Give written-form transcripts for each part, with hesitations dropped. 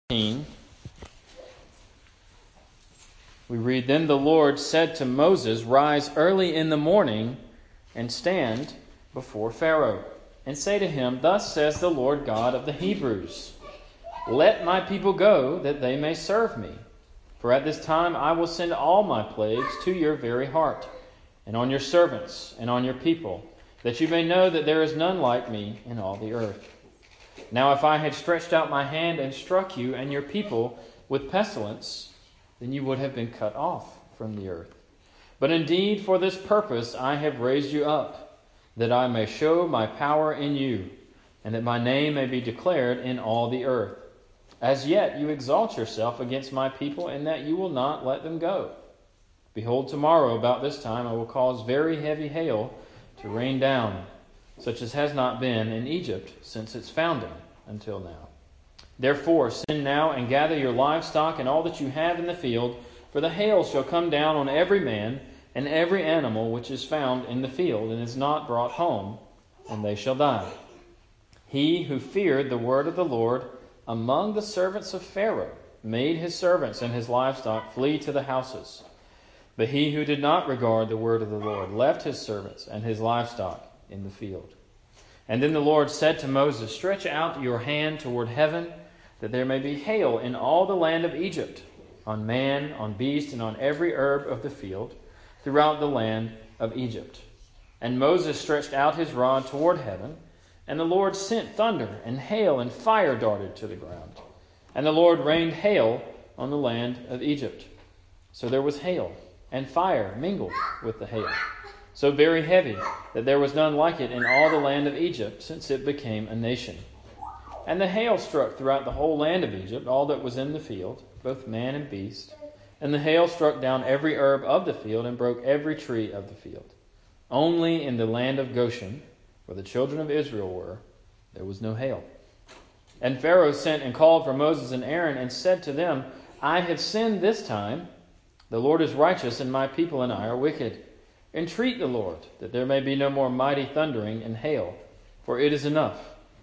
We read, "Then the Lord said to Moses, 'Rise early in the morning and stand before Pharaoh, and say to him, Thus says the Lord God of the Hebrews, Let my people go, that they may serve me. For at this time I will send all my plagues to your very heart, and on your servants, and on your people, that you may know that there is none like me in all the earth. Now if I had stretched out my hand and struck you and your people with pestilence, then you would have been cut off from the earth. But indeed for this purpose I have raised you up, that I may show my power in you, and that my name may be declared in all the earth. As yet you exalt yourself against my people, in that you will not let them go. Behold, tomorrow about this time I will cause very heavy hail to rain down, such as has not been in Egypt since its founding until now. Therefore send now and gather your livestock and all that you have in the field, for the hail shall come down on every man and every animal which is found in the field and is not brought home, and they shall die. He who feared the word of the Lord among the servants of Pharaoh made his servants and his livestock flee to the houses. But he who did not regard the word of the Lord left his servants and his livestock in the field. And then the Lord said to Moses, Stretch out your hand toward heaven, that there may be hail in all the land of Egypt, on man, on beast, and on every herb of the field, throughout the land of Egypt. And Moses stretched out his rod toward heaven, and the Lord sent thunder, and hail, and fire darted to the ground. And the Lord rained hail on the land of Egypt. So there was hail, and fire mingled with the hail, so very heavy that there was none like it in all the land of Egypt, since it became a nation. And the hail struck throughout the whole land of Egypt, all that was in the field, both man and beast. And the hail struck down every herb of the field, and broke every tree of the field. Only in the land of Goshen, where the children of Israel were, there was no hail. And Pharaoh sent and called for Moses and Aaron, and said to them, I have sinned this time. The Lord is righteous, and my people and I are wicked. Entreat the Lord, that there may be no more mighty thundering and hail, for it is enough.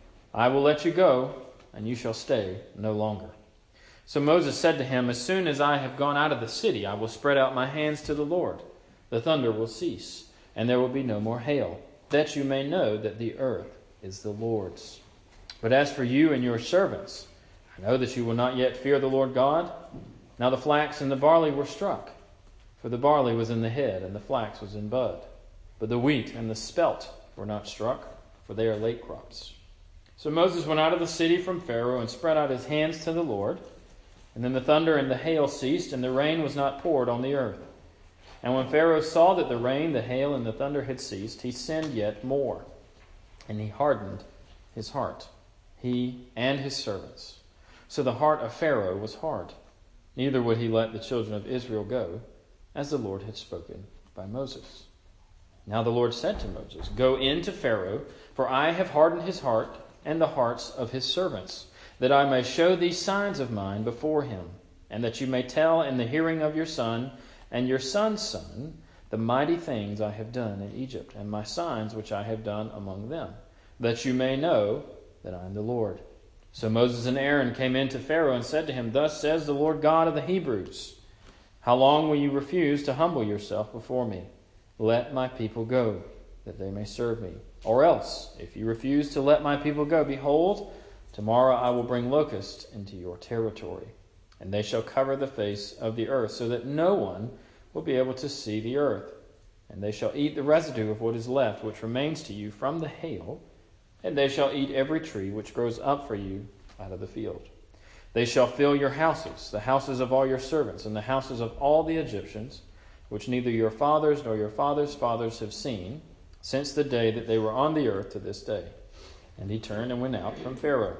I will let you go, and you shall stay no longer. So Moses said to him, As soon as I have gone out of the city, I will spread out my hands to the Lord. The thunder will cease, and there will be no more hail, that you may know that the earth is the Lord's. But as for you and your servants, I know that you will not yet fear the Lord God. Now the flax and the barley were struck, for the barley was in the head, and the flax was in bud. But the wheat and the spelt were not struck, for they are late crops. So Moses went out of the city from Pharaoh, and spread out his hands to the Lord. And then the thunder and the hail ceased, and the rain was not poured on the earth. And when Pharaoh saw that the rain, the hail, and the thunder had ceased, he sinned yet more, and he hardened his heart, he and his servants. So the heart of Pharaoh was hard, neither would he let the children of Israel go, as the Lord had spoken by Moses. Now the Lord said to Moses, Go in to Pharaoh, for I have hardened his heart and the hearts of his servants, that I may show these signs of mine before him, and that you may tell in the hearing of your son and your son's son the mighty things I have done in Egypt, and my signs which I have done among them, that you may know that I am the Lord. So Moses and Aaron came in to Pharaoh and said to him, Thus says the Lord God of the Hebrews, How long will you refuse to humble yourself before me? Let my people go, that they may serve me. Or else, if you refuse to let my people go, behold, tomorrow I will bring locusts into your territory, and they shall cover the face of the earth, so that no one will be able to see the earth. And they shall eat the residue of what is left, which remains to you from the hail, and they shall eat every tree which grows up for you out of the field. They shall fill your houses, the houses of all your servants, and the houses of all the Egyptians, which neither your fathers nor your fathers' fathers have seen, since the day that they were on the earth to this day. And he turned and went out from Pharaoh.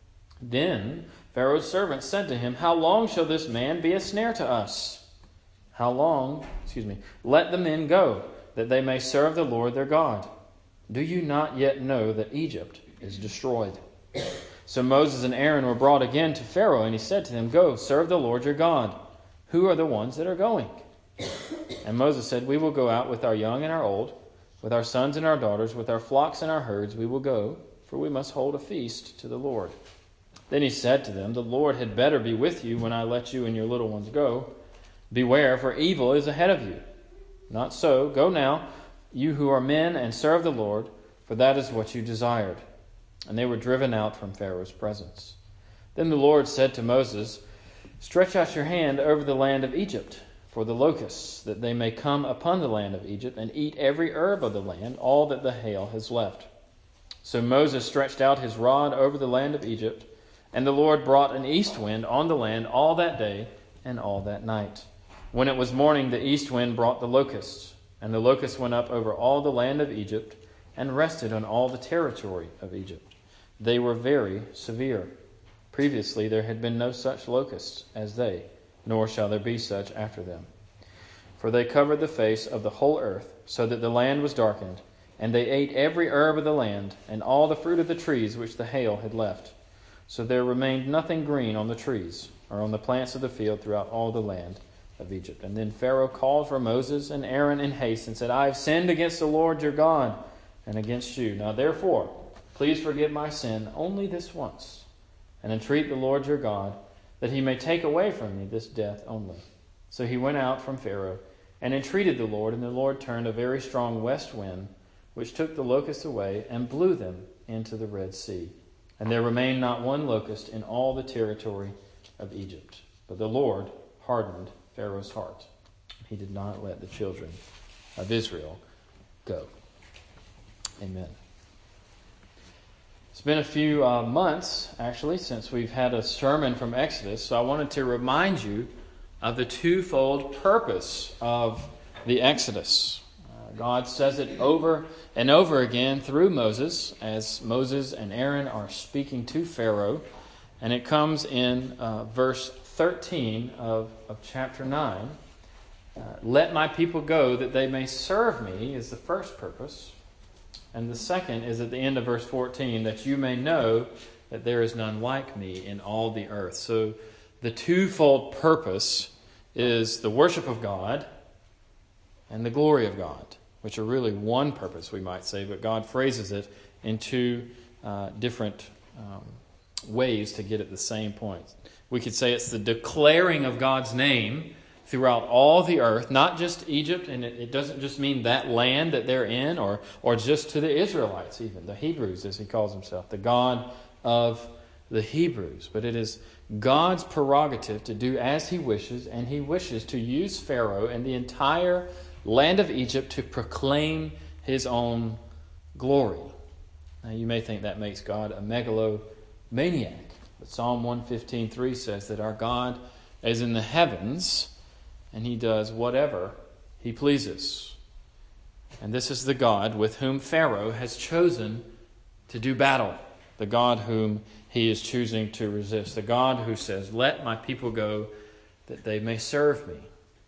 Then Pharaoh's servants said to him, How long shall this man be a snare to us? Let the men go, that they may serve the Lord their God. Do you not yet know that Egypt is destroyed? So Moses and Aaron were brought again to Pharaoh, and he said to them, Go, serve the Lord your God. Who are the ones that are going? And Moses said, We will go out with our young and our old, with our sons and our daughters, with our flocks and our herds we will go, for we must hold a feast to the Lord. Then he said to them, "The Lord had better be with you when I let you and your little ones go. Beware, for evil is ahead of you. Not so. Go now, you who are men, and serve the Lord, for that is what you desired." And they were driven out from Pharaoh's presence. Then the Lord said to Moses, "Stretch out your hand over the land of Egypt for the locusts, that they may come upon the land of Egypt and eat every herb of the land, all that the hail has left." So Moses stretched out his rod over the land of Egypt, and the Lord brought an east wind on the land all that day and all that night. When it was morning, the east wind brought the locusts, and the locusts went up over all the land of Egypt and rested on all the territory of Egypt. They were very severe. Previously there had been no such locusts as they, nor shall there be such after them. For they covered the face of the whole earth, so that the land was darkened, and they ate every herb of the land, and all the fruit of the trees which the hail had left. So there remained nothing green on the trees, or on the plants of the field throughout all the land of Egypt. And then Pharaoh called for Moses and Aaron in haste, and said, "I have sinned against the Lord your God, and against you. Now therefore, please forgive my sin only this once, and entreat the Lord your God, that he may take away from me this death only." So he went out from Pharaoh, and entreated the Lord, and the Lord turned a very strong west wind, which took the locusts away, and blew them into the Red Sea. And there remained not one locust in all the territory of Egypt. But the Lord hardened Pharaoh's heart. He did not let the children of Israel go. Amen. It's been a few months, actually, since we've had a sermon from Exodus, so I wanted to remind you of the twofold purpose of the Exodus. God says it over and over again through Moses, as Moses and Aaron are speaking to Pharaoh, and it comes in verse 13 of chapter 9. Let my people go that they may serve me is the first purpose. And the second is at the end of verse 14, that you may know that there is none like me in all the earth. So the twofold purpose is the worship of God and the glory of God, which are really one purpose, we might say, but God phrases it in two different ways to get at the same point. We could say it's the declaring of God's name throughout all the earth, not just Egypt, and it doesn't just mean that land that they're in, or just to the Israelites even, the Hebrews as he calls himself, the God of the Hebrews. But it is God's prerogative to do as he wishes, and he wishes to use Pharaoh and the entire land of Egypt to proclaim his own glory. Now you may think that makes God a megalomaniac, but Psalm 115:3 says that our God is in the heavens, and he does whatever he pleases. And this is the God with whom Pharaoh has chosen to do battle, the God whom he is choosing to resist, the God who says, "Let my people go that they may serve me."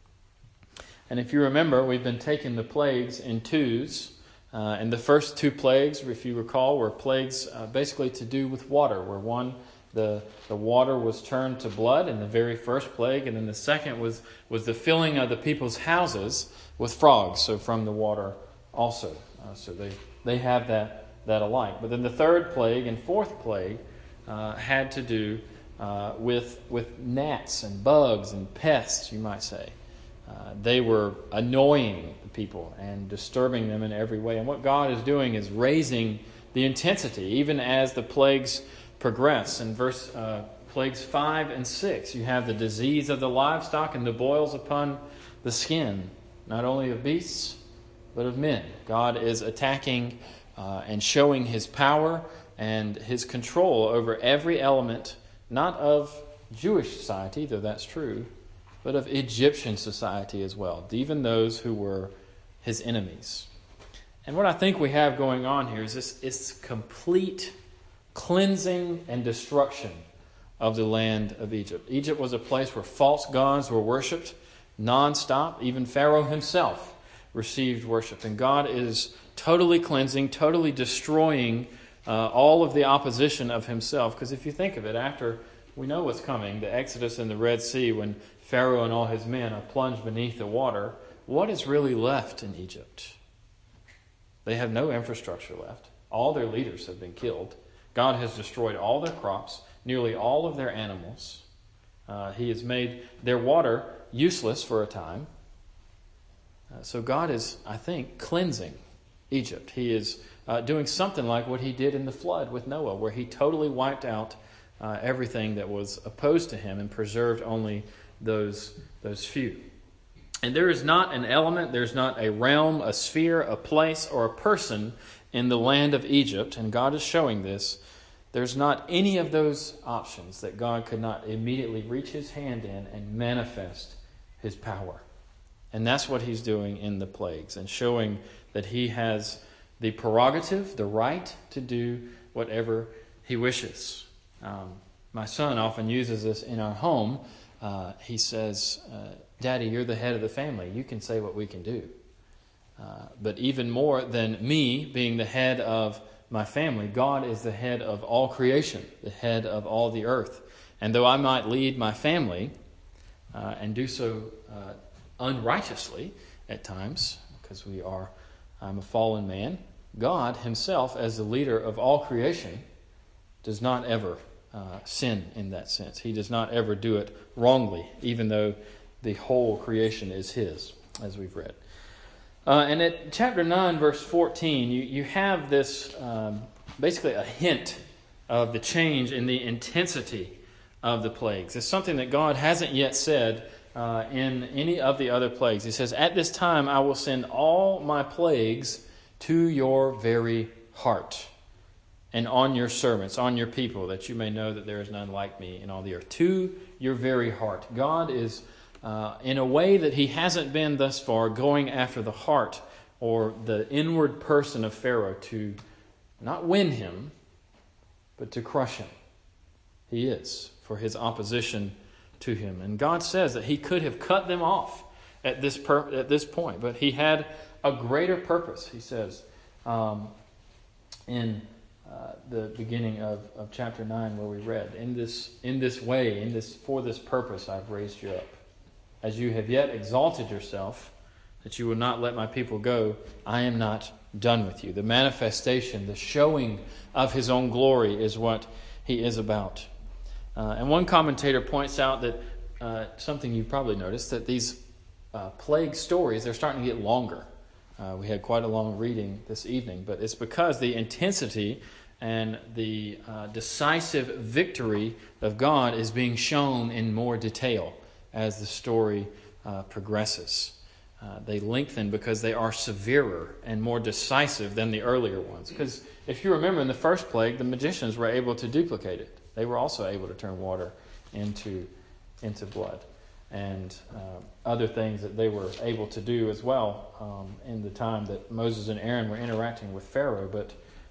And if you remember, we've been taking the plagues in twos. And the first two plagues, if you recall, were plagues basically to do with water, where one, the water was turned to blood in the very first plague, and then the second was the filling of the people's houses with frogs, so from the water also. So they have that alike. But then the third plague and fourth plague had to do with gnats and bugs and pests, you might say. They were annoying the people and disturbing them in every way. And what God is doing is raising the intensity, even as the plagues progress. In plagues 5 and 6, you have the disease of the livestock and the boils upon the skin, not only of beasts, but of men. God is attacking and showing his power and his control over every element, not of Jewish society, though that's true, but of Egyptian society as well, even those who were his enemies. And what I think we have going on here is this complete cleansing and destruction of the land of Egypt. Egypt was a place where false gods were worshipped nonstop. Even Pharaoh himself received worship. And God is totally cleansing, totally destroying all of the opposition of himself. Because if you think of it, after we know what's coming, the Exodus in the Red Sea, when Pharaoh and all his men are plunged beneath the water, what is really left in Egypt? They have no infrastructure left. All their leaders have been killed. God has destroyed all their crops. nearly all of their animals. He has made their water useless for a time. So God is, I think, cleansing Egypt. He is doing something like what he did in the flood with Noah, where he totally wiped out everything that was opposed to him and preserved only those few. And there is not an element, there's not a realm, a sphere, a place, or a person in the land of Egypt, and God is showing this. There's not any of those options that God could not immediately reach his hand in and manifest his power. And that's what he's doing in the plagues, and showing that he has the prerogative, the right to do whatever he wishes. My son often uses this in our home. He says, Daddy, you're the head of the family. You can say what we can do. But even more than me being the head of my family, God is the head of all creation, the head of all the earth. And though I might lead my family and do so unrighteously at times, because I'm a fallen man, God himself, as the leader of all creation, does not ever sin in that sense. He does not ever do it wrongly, even though the whole creation is his, as we've read. And at chapter 9, verse 14, you have this, basically a hint of the change in the intensity of the plagues. It's something that God hasn't yet said in any of the other plagues. He says, "At this time I will send all my plagues to your very heart, and on your servants, on your people, that you may know that there is none like me in all the earth." To your very heart. God is, in a way that he hasn't been thus far, going after the heart or the inward person of Pharaoh to not win him, but to crush him. He is, for his opposition to him. And God says that he could have cut them off at this point, but he had a greater purpose, he says, in the beginning of chapter 9 where we read, for this purpose I've raised you up. As you have yet exalted yourself, that you will not let my people go, I am not done with you. The manifestation, the showing of his own glory is what he is about. And one commentator points out that something you probably noticed, that these plague stories, they're starting to get longer. We had quite a long reading this evening, but it's because the intensity and the decisive victory of God is being shown in more detail as the story progresses. They lengthen because they are severer and more decisive than the earlier ones. Because if you remember in the first plague, the magicians were able to duplicate it. They were also able to turn water into blood. And other things that they were able to do as well in the time that Moses and Aaron were interacting with Pharaoh. But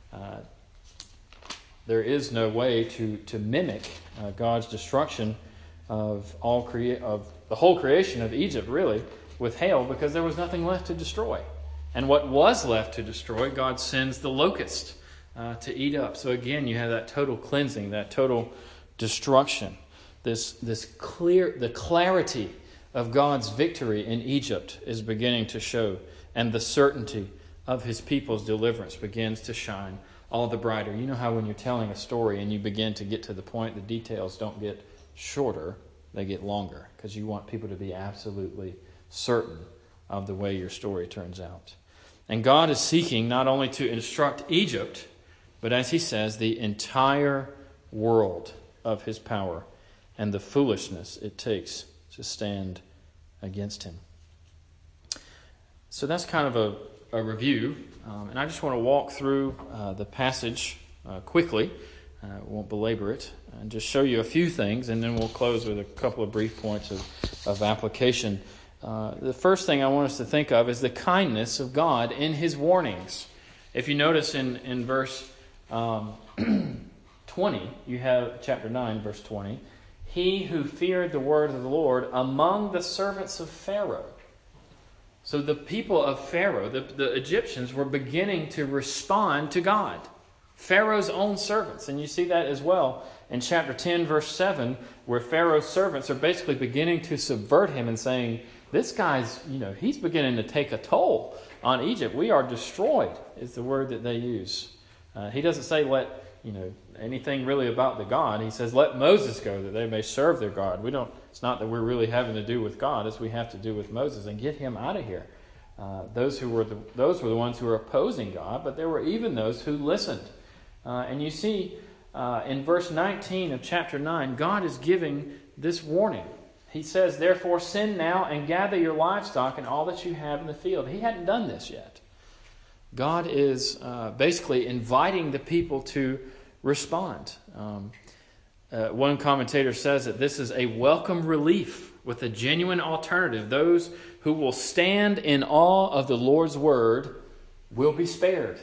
there is no way to mimic God's destruction of the whole creation of Egypt, really, with hail, because there was nothing left to destroy. And what was left to destroy, God sends the locust to eat up. So again, you have that total cleansing, that total destruction. The clarity of God's victory in Egypt is beginning to show, and the certainty of his people's deliverance begins to shine all the brighter. You know how when you're telling a story and you begin to get to the point, the details don't get shorter, they get longer, because you want people to be absolutely certain of the way your story turns out. And God is seeking not only to instruct Egypt, but as he says, the entire world of his power and the foolishness it takes to stand against him. So that's kind of a review. And I just want to walk through the passage quickly. I won't belabor it. And just show you a few things, and then we'll close with a couple of brief points of application. The first thing I want us to think of is the kindness of God in his warnings. If you notice in verse 20, you have chapter 9, verse 20. He who feared the word of the Lord among the servants of Pharaoh. So the people of Pharaoh, the Egyptians, were beginning to respond to God. Pharaoh's own servants. And you see that as well in chapter 10, verse 7, where Pharaoh's servants are basically beginning to subvert him and saying, this guy's, he's beginning to take a toll on Egypt. We are destroyed, is the word that they use. He doesn't say let anything really about the God. He says, let Moses go that they may serve their God. It's not that we're really having to do with God as we have to do with Moses, and get him out of here. Those were the ones who were opposing God, but there were even those who listened. And you see in verse 19 of chapter 9, God is giving this warning. He says, therefore send now and gather your livestock and all that you have in the field. He hadn't done this yet. God is basically inviting the people to respond. One commentator says that this is a welcome relief with a genuine alternative. Those who will stand in awe of the Lord's word will be spared.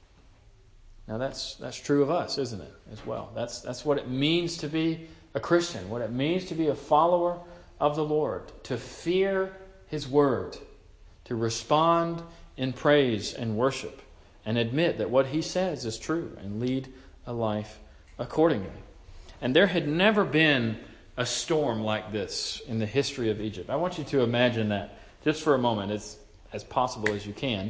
Now that's true of us, isn't it, as well? That's what it means to be a Christian, what it means to be a follower of the Lord, to fear his word, to respond in praise and worship, and admit that what he says is true, and lead a life accordingly. And there had never been a storm like this in the history of Egypt. I want you to imagine that just for a moment, as possible as you can.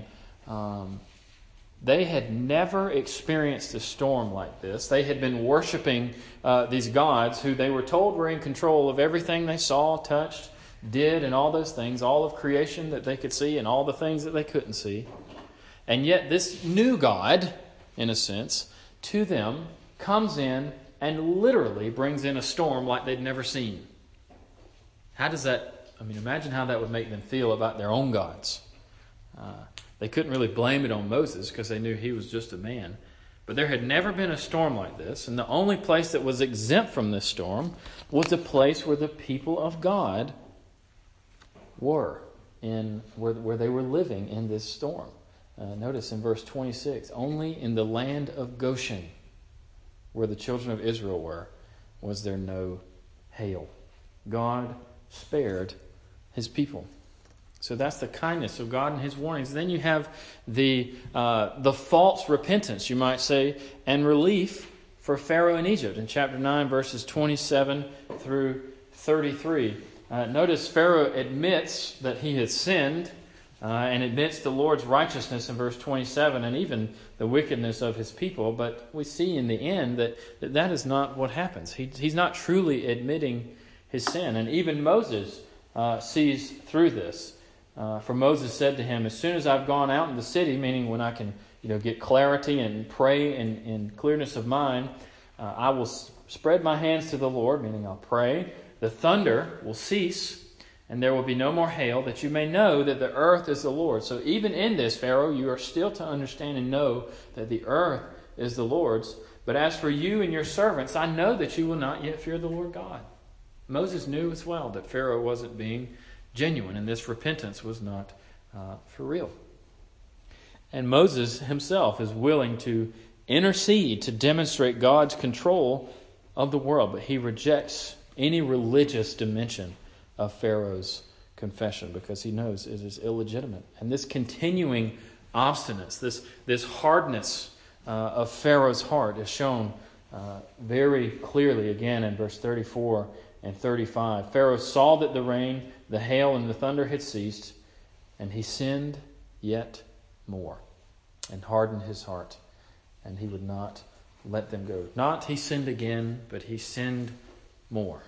They had never experienced a storm like this. They had been worshiping these gods who they were told were in control of everything they saw, touched, did, and all those things, all of creation that they could see and all the things that they couldn't see. And yet this new God, in a sense, to them comes in and literally brings in a storm like they'd never seen. How does that, imagine how that would make them feel about their own gods. They couldn't really blame it on Moses because they knew he was just a man. But there had never been a storm like this, and the only place that was exempt from this storm was the place where the people of God were, where they were living in this storm. Notice in verse 26, only in the land of Goshen, where the children of Israel were, was there no hail. God spared his people. So that's the kindness of God and his warnings. Then you have the false repentance, you might say, and relief for Pharaoh in Egypt. In chapter 9, verses 27 through 33. Notice Pharaoh admits that he has sinned and admits the Lord's righteousness in verse 27 and even the wickedness of his people. But we see in the end that is not what happens. He's not truly admitting his sin. And even Moses sees through this. For Moses said to him, as soon as I've gone out in the city, meaning when I can get clarity and pray in clearness of mind, I will spread my hands to the Lord, meaning I'll pray. The thunder will cease, and there will be no more hail, that you may know that the earth is the Lord. So even in this, Pharaoh, you are still to understand and know that the earth is the Lord's. But as for you and your servants, I know that you will not yet fear the Lord God. Moses knew as well that Pharaoh wasn't being genuine, and this repentance was not for real. And Moses himself is willing to intercede to demonstrate God's control of the world, but he rejects any religious dimension of Pharaoh's confession because he knows it is illegitimate. And this continuing obstinance, this hardness of Pharaoh's heart is shown very clearly again in verse 34 and 35. Pharaoh saw that the rain, the hail, and the thunder had ceased, and he sinned yet more and hardened his heart, and he would not let them go. Not he sinned again, but he sinned more.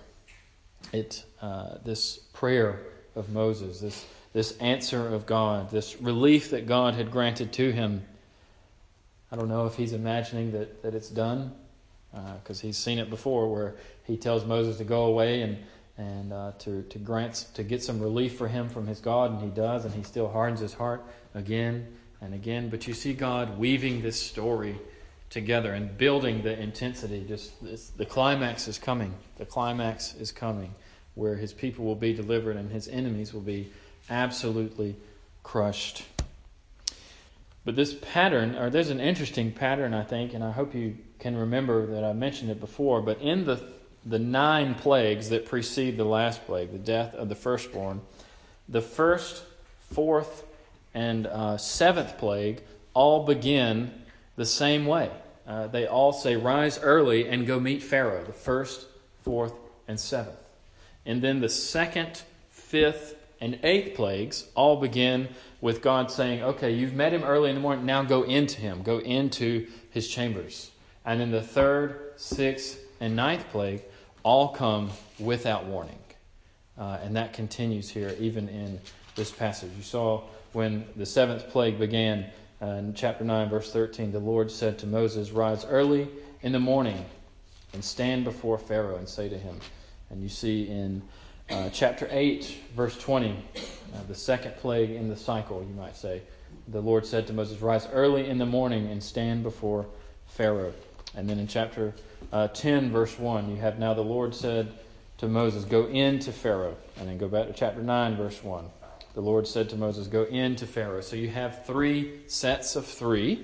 This prayer of Moses, this answer of God, this relief that God had granted to him, I don't know if he's imagining that it's done, because he's seen it before where he tells Moses to go away and to get some relief for him from his God, and he does, and he still hardens his heart again and again. But you see God weaving this story together and building the intensity. The climax is coming. The climax is coming, where his people will be delivered and his enemies will be absolutely crushed. But this pattern, or there's an interesting pattern, I think, and I hope you can remember that I mentioned it before, but in the 9 plagues that precede the last plague, the death of the firstborn, the first, 4th, and 7th plague all begin the same way. They all say, rise early and go meet Pharaoh, the 1st, 4th, and 7th. And then the 2nd, 5th, and 8th plagues all begin with God saying, okay, you've met him early in the morning, now go into him, go into his chambers. And then the third, sixth, and ninth plague all come without warning. And that continues here, even in this passage. You saw when the seventh plague began in chapter 9, verse 13, the Lord said to Moses, "Rise early in the morning and stand before Pharaoh and say to him." And you see in chapter 8, verse 20, the second plague in the cycle, you might say, the Lord said to Moses, "Rise early in the morning and stand before Pharaoh." And then in chapter 10, verse 1, you have, "Now the Lord said to Moses, go in to Pharaoh." And then go back to chapter 9, verse 1. The Lord said to Moses, "Go in to Pharaoh." So you have three sets of three.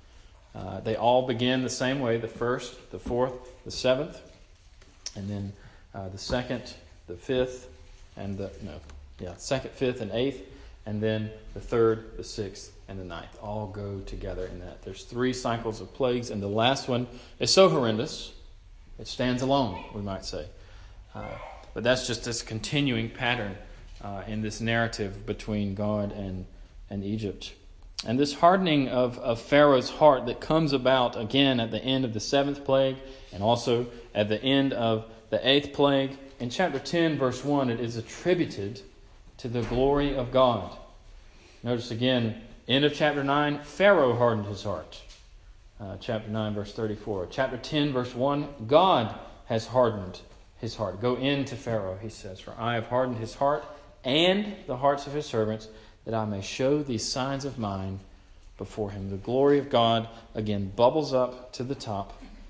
They all begin the same way: the first, the fourth, the seventh, and then the second, the fifth, and second, fifth, and eighth, and then the third, the sixth, and the ninth. All go together in that. There's three cycles of plagues, and the last one is so horrendous, it stands alone, we might say. But that's just this continuing pattern in this narrative between God and Egypt. And this hardening of Pharaoh's heart that comes about again at the end of the seventh plague and also at the end of the eighth plague. In chapter 10, verse 1, it is attributed to the glory of God. Notice again, end of chapter 9, Pharaoh hardened his heart. Chapter 9, verse 34. Chapter 10, verse 1, God has hardened his heart. "Go in to Pharaoh," he says, "for I have hardened his heart and the hearts of his servants, that I may show these signs of mine before him." The glory of God again bubbles up to the top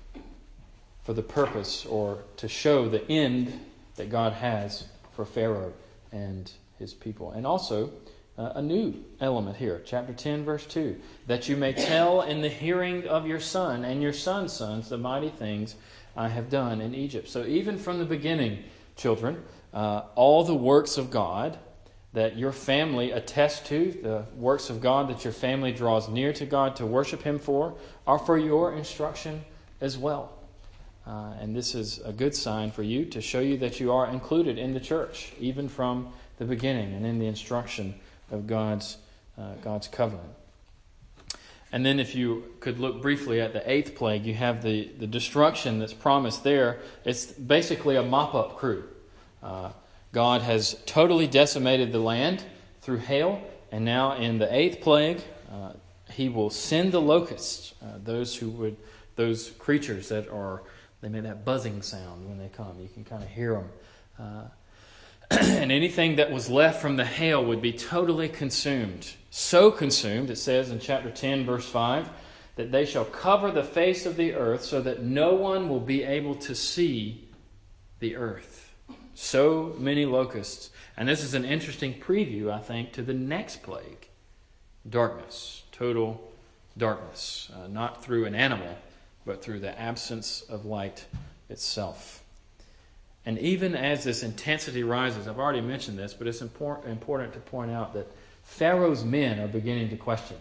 for the purpose, or to show the end that God has for Pharaoh and his people. And also a new element here, chapter 10, verse 2, "that you may tell in the hearing of your son and your son's sons the mighty things I have done in Egypt." So even from the beginning, children, all the works of God that your family attests to, the works of God that your family draws near to God to worship Him for, are for your instruction as well. And this is a good sign for you to show you that you are included in the church, even from the beginning and in the instruction of God's covenant. And then if you could look briefly at the eighth plague, you have the destruction that's promised there. It's basically a mop-up crew. God has totally decimated the land through hail, and now in the eighth plague, He will send the locusts, those creatures that are, they make that buzzing sound when they come. You can kind of hear them. And anything that was left from the hail would be totally consumed. So consumed, it says in chapter 10, verse 5, that they shall cover the face of the earth so that no one will be able to see the earth. So many locusts. And this is an interesting preview, I think, to the next plague. Darkness. Total darkness. Not through an animal, but through the absence of light itself. And even as this intensity rises, I've already mentioned this, but it's important to point out that Pharaoh's men are beginning to question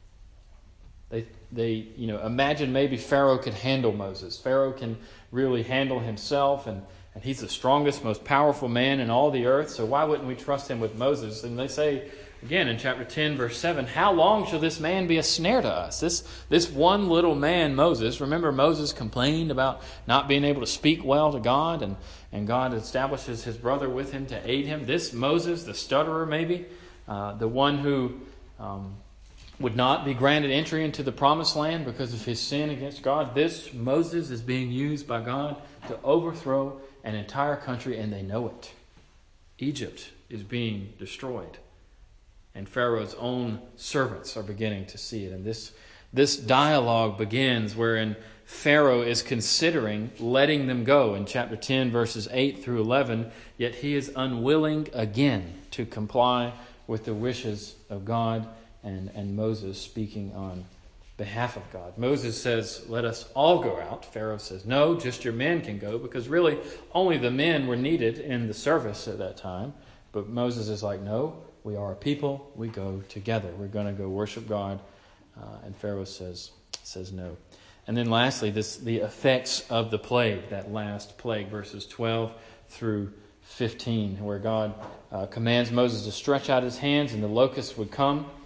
him. They imagine maybe Pharaoh could handle Moses. Pharaoh can really handle himself, and he's the strongest, most powerful man in all the earth, so why wouldn't we trust him with Moses? And they say, again in chapter 10, verse 7, "How long shall this man be a snare to us?" This one little man, Moses. Remember, Moses complained about not being able to speak well to God, and God establishes his brother with him to aid him. This Moses, the stutterer maybe, the one who would not be granted entry into the promised land because of his sin against God. This Moses is being used by God to overthrow an entire country, and they know it. Egypt is being destroyed. And Pharaoh's own servants are beginning to see it. And this dialogue begins wherein Pharaoh is considering letting them go in chapter 10, verses 8 through 11, yet he is unwilling again to comply with the wishes of God and Moses speaking on behalf of God. Moses says, "Let us all go out." Pharaoh says, "No, just your men can go," because really only the men were needed in the service at that time. But Moses is like, "No, we are a people, we go together. We're going to go worship God." And Pharaoh says no. And then lastly, the effects of the plague, that last plague, verses 12 through 15, where God commands Moses to stretch out his hands and the locusts would come.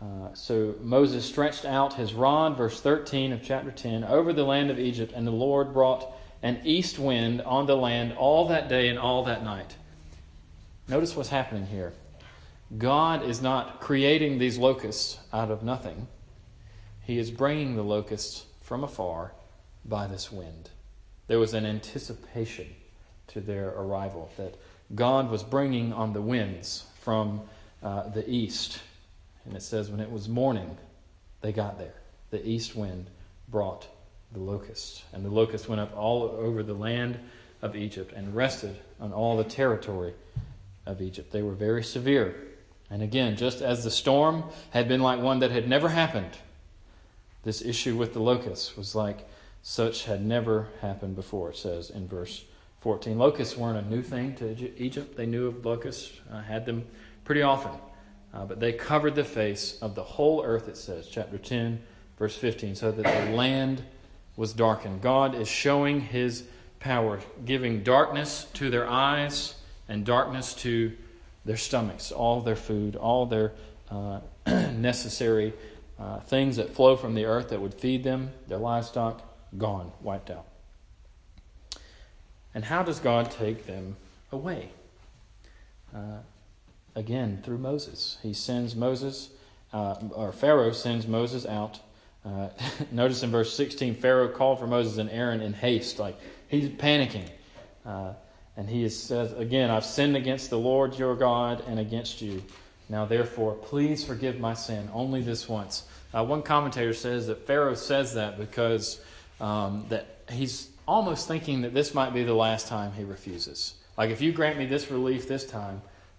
So Moses stretched out his rod, verse 13 of chapter 10, over the land of Egypt, and the Lord brought an east wind on the land all that day and all that night. Notice what's happening here. God is not creating these locusts out of nothing. He is bringing the locusts from afar by this wind. There was an anticipation to their arrival that God was bringing on the winds from the east. And it says when it was morning, they got there. The east wind brought the locusts. And the locusts went up all over the land of Egypt and rested on all the territory of Egypt. They were very severe. And again, just as the storm had been like one that had never happened, this issue with the locusts was like such had never happened before, it says in verse 14. Locusts weren't a new thing to Egypt. They knew of locusts, had them pretty often. But they covered the face of the whole earth, it says, chapter 10, verse 15, so that the land was darkened. God is showing His power, giving darkness to their eyes and darkness to their stomachs, all their food, all their necessary things that flow from the earth that would feed them, their livestock, gone, wiped out. And how does God take them away? Again, through Moses. He sends Moses, or Pharaoh sends Moses out. Notice in verse 16, Pharaoh called for Moses and Aaron in haste, like he's panicking. And he says, again, I've sinned against the Lord your God and against you. Now therefore, please forgive my sin, only this once. One commentator says that Pharaoh says that because that he's almost thinking that this might be the last time he refuses. Like, if you grant me this relief this time,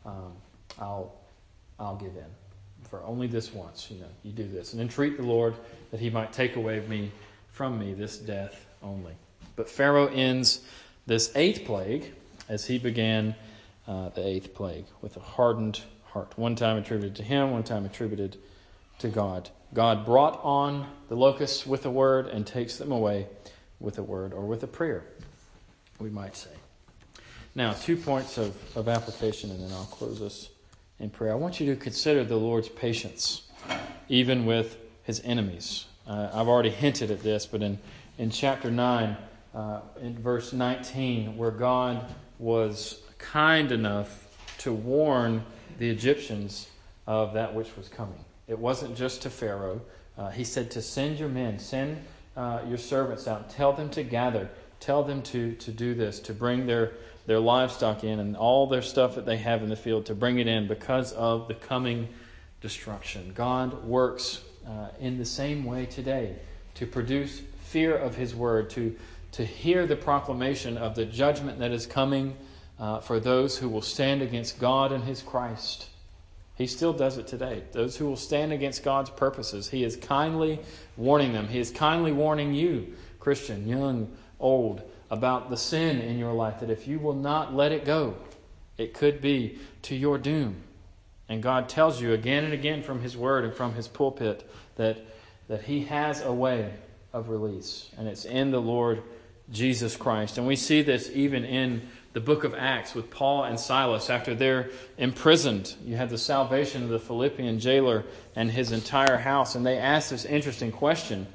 I'll give in. For only this once, you do this. And entreat the Lord that He might take away from me this death only. But Pharaoh ends this 8th plague as he began the 8th plague with a hardened heart. One time attributed to him, one time attributed to God. God brought on the locusts with a word and takes them away with a word or with a prayer, we might say. Now, 2 points of application, and then I'll close this in prayer. I want you to consider the Lord's patience, even with His enemies. I've already hinted at this, but in chapter 9, in verse 19, where God was kind enough to warn the Egyptians of that which was coming. It wasn't just to Pharaoh. He said to send your men, send your servants out, tell them to gather, tell them to do this, to bring their livestock in and all their stuff that they have in the field, to bring it in because of the coming destruction. God works in the same way today to produce fear of His word, to hear the proclamation of the judgment that is coming for those who will stand against God and His Christ. He still does it today. Those who will stand against God's purposes, He is kindly warning them. He is kindly warning you, Christian, young, old, about the sin in your life, that if you will not let it go, it could be to your doom. And God tells you again and again from His word and from His pulpit that He has a way of release, and it's in the Lord Jesus Christ. And we see this even in the book of Acts with Paul and Silas after they're imprisoned. You have the salvation of the Philippian jailer and his entire house, and they ask this interesting question,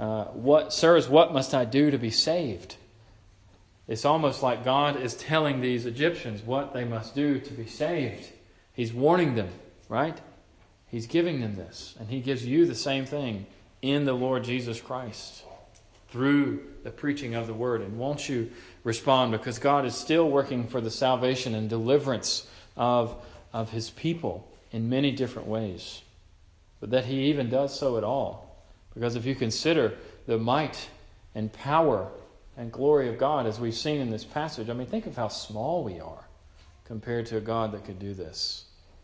Sirs, what must I do to be saved? It's almost like God is telling these Egyptians what they must do to be saved. He's warning them, right? He's giving them this, and He gives you the same thing in the Lord Jesus Christ through the preaching of the Word. And won't you respond? Because God is still working for the salvation and deliverance of His people in many different ways. But that He even does so at all. Because if you consider the might and power and glory of God, as we've seen in this passage, think of how small we are compared to a God that could do this.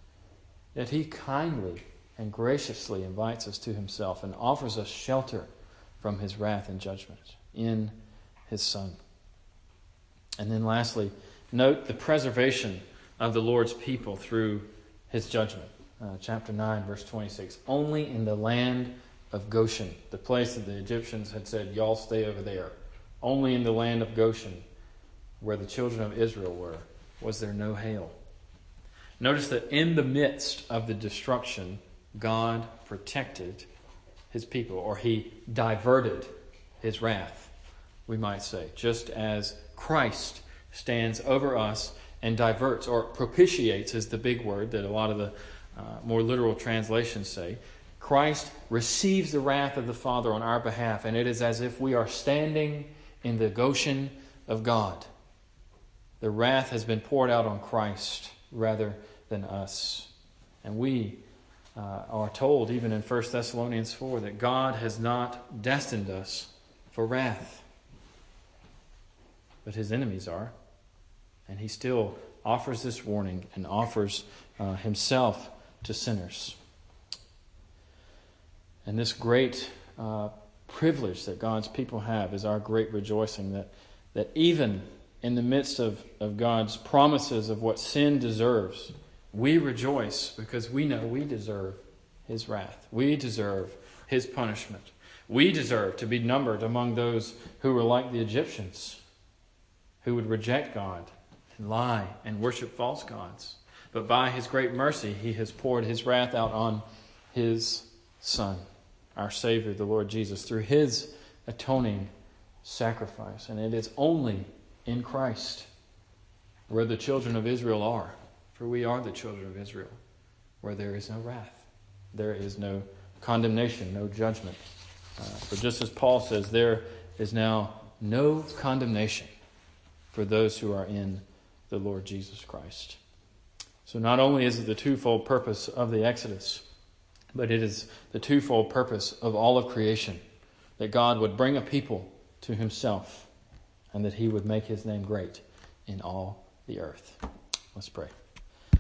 Yet He kindly and graciously invites us to Himself and offers us shelter from His wrath and judgment in His Son. And then lastly, note the preservation of the Lord's people through His judgment. Chapter 9, verse 26. Only in the land of Goshen, the place that the Egyptians had said, y'all stay over there. Only in the land of Goshen, where the children of Israel were, was there no hail. Notice that in the midst of the destruction, God protected his people, or he diverted his wrath, we might say, just as Christ stands over us and diverts, or propitiates is the big word that a lot of the more literal translations say. Christ receives the wrath of the Father on our behalf, and it is as if we are standing in the Goshen of God. The wrath has been poured out on Christ rather than us. And we are told, even in 1 Thessalonians 4, that God has not destined us for wrath. But his enemies are. And he still offers this warning and offers himself to sinners. And this great privilege that God's people have is our great rejoicing, that even in the midst of God's promises of what sin deserves, we rejoice because we know we deserve his wrath. We deserve his punishment. We deserve to be numbered among those who were like the Egyptians, who would reject God and lie and worship false gods. But by his great mercy, he has poured his wrath out on his Son, our Savior, the Lord Jesus, through his atoning sacrifice. And it is only in Christ where the children of Israel are, for we are the children of Israel, where there is no wrath, there is no condemnation, no judgment. For just as Paul says, there is now no condemnation for those who are in the Lord Jesus Christ. So not only is it the twofold purpose of the Exodus, but it is the twofold purpose of all of creation, that God would bring a people to himself and that he would make his name great in all the earth. Let's pray.